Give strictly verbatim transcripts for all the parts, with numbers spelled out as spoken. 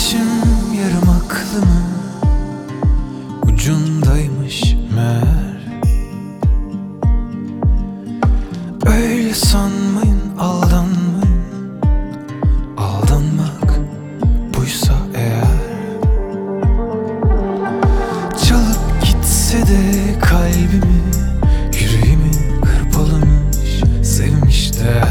Kaybetmişim yarım aklımı, ucundaymış meğer. Öyle sanmayın, aldanmayın, aldanmak buysa eğer. Çalıp gitse de kalbimi, yüreğimi hırpalamış, sevmiş de.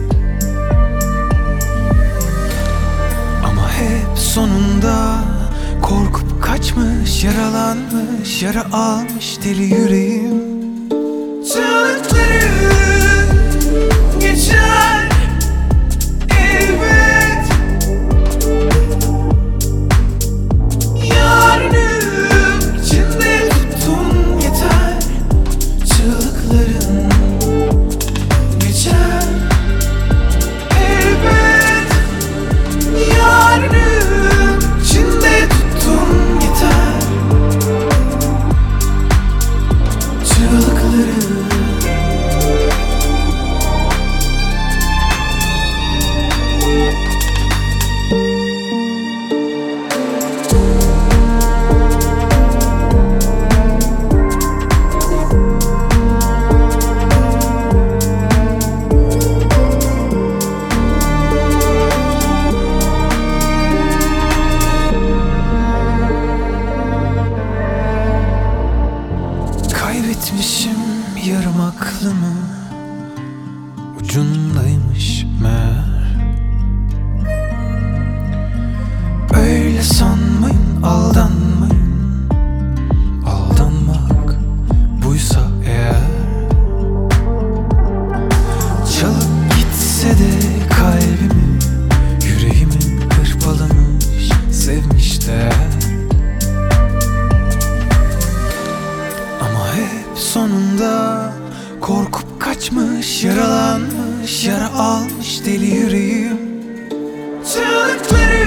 Ama hep sonunda korkup kaçmış, yaralanmış, yara almış deli yüreğim. Çığlıkları geçer elbet, yarınım içinde tutun yeter. Çığlıkların geçer elbet, yarınım içinde tutun yeter. Çığlıkların kaybetmişim yarım aklımı, ucundaymış meğer. Öyle sanmayın, aldanmayın, aldanmak buysa eğer. Çalıp gitse de kalbimi, yüreğimi hırpalamış, sevmiş de. Ama hep sonunda korkup kaçmış, yaralanmış, yara almış deli yüreğim. Çığlıkları